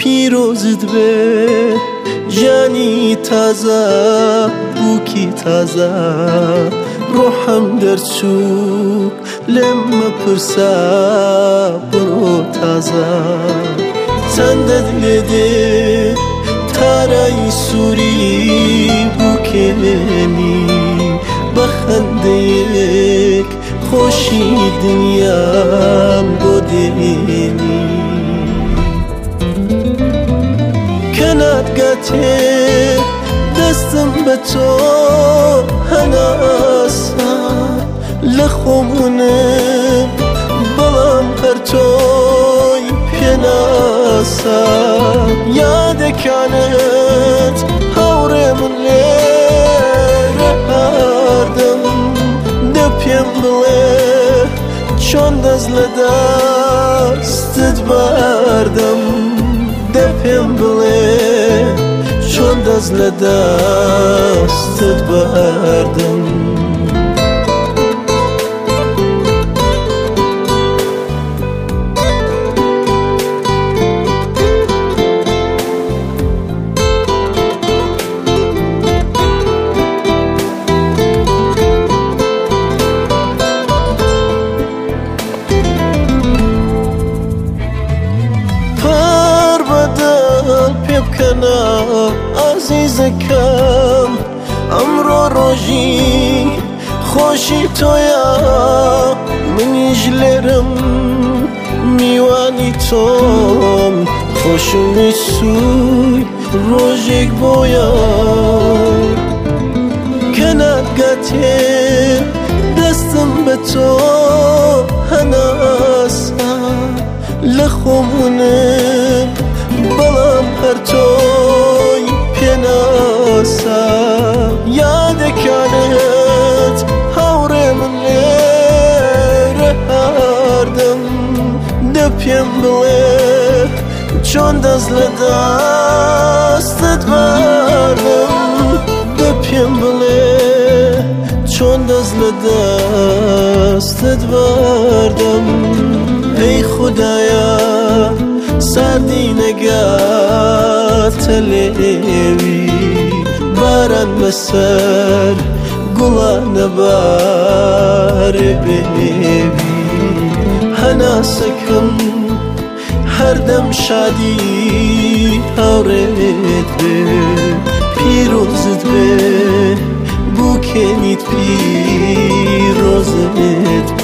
پیروزت به جانی تازه بوکی تازه روحم در چوب لما پرسا برو تازه تندد لده تارای سوری بوکنی بخنده یک خوشی دنیام بودنی کنات گته دستم به تو هناسا لخومونه بلام هر توی پیناسا یاد کانت هورمون لیره هردم دپیم بله چون دزل دستت بردم دپیم بله چون دزل دستت بردم بکنا عزیزکم امرو روژی خوشی تویا منیش لرم میوانی توم خوشمی سوی روژیک بویا کنات گته دستم به تو هناسا لخومونه بلام هر توی پیناسا یاد کانت هوره من لیره هردم دپیم بله چون دزل دستت بردم دپیم بله چون دزل دستت بردم ای خدایا سردی نگات لیوی باران بسر گلان بار بیوی هناسکم هر دم شادی هورت به پیروزت به بوکنیت پیروزت